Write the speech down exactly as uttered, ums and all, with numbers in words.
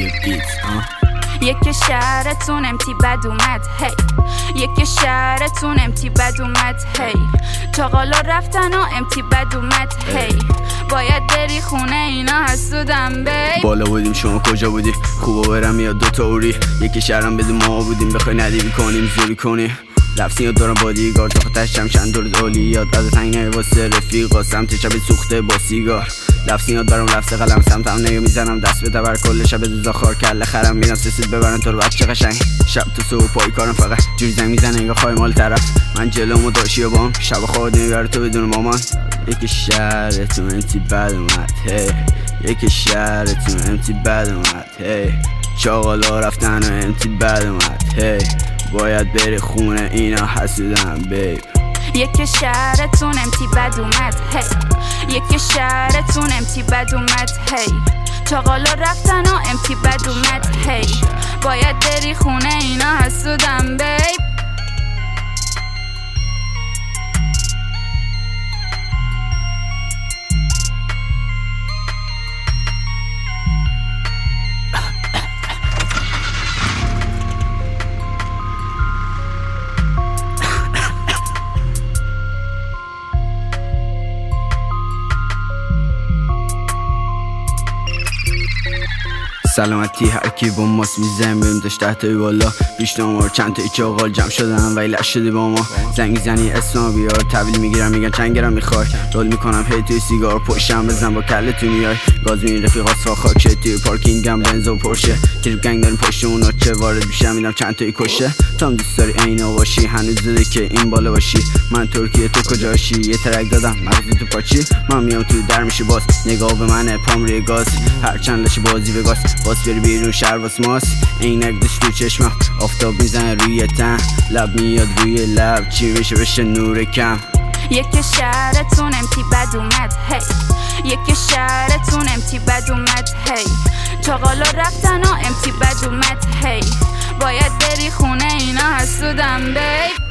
روی بیت. یک شهرتون امتی بد اومد هی یک شهرتون امتی بد اومد هی چاقالا رفتن و امتی بد اومد هی باید بری خونه اینا حسودم بی بالا بودیم شما کجا بودی خوبا برم یا دوتا اوری یکی شهرم بدون ما بودیم بخوای ندیوی کنیم زوری کنیم لفظی ها دارم بادیگار تا خطشم چند دور اولیات از تنگ نگه واسه رفیقا سمت چپ سوخته با سیگار لفظی ها دارم لفظ قلم سمت هم نگه میزنم دست به تبر کل شب دوزا خار کله خرم میرم سسید ببرن تو رو بچه قشنگ شب تو صبح پای کارم فقط جوری زنگ میزنه انگار خواهی مال طرف من جلومو داشی و بام شب خواهد نمیبره تو بدون مامان یکی شهرتون انتی بد اومد هی یکی شهرتون انتی بد اومد هی چاقالا رفتن و انتی بد اومد هی باید بری خونه اینا حسودم بیب یک شهرتون امتی بد اومد هی یک شهرتون امتی بد اومد هی چاقالا رفتن و امتی بد اومد هی باید بری خونه اینا حسودم بیب سلامتی هر کی با ماست میزنیم بریم داشت تحتای بالا بیشتر ما چند تا ای چاقال جمع شدن ولی لش شده با ما زنگ میزنی اسمم بیار تحویل میگیرم میگن چند گرم میخوای رول میکنم هی توی سیگار پشتم بزن با کله تو میای گاز میرین رفیقات سا خاکشه توی پارکینگم بنز و پرشه تریپ گنگ داریم پشت اونا چه وارد میشم میدم چند تایی کشه تو هم دوست داری عینا باشی هنوز زده که این بالا باشی من ترکیه تو کجاشی یه ترک دادم مغزی تو پاچی من میام تو در میشی باز نگاه به منه پام روی گاز هر چند لش بازی به گاز باز بری بیرون شهر واس ماست عینک داشت تو چشمم آفتاب میزنه روی تن لب میاد روی لب چی میشه بشه نور کم یک شهرتون امتی بد اومد هی یک شهرتون امتی بد اومد هی چاقالا رفتن و امتی بد اومد هی باید بری خونه اینا حسودم بیب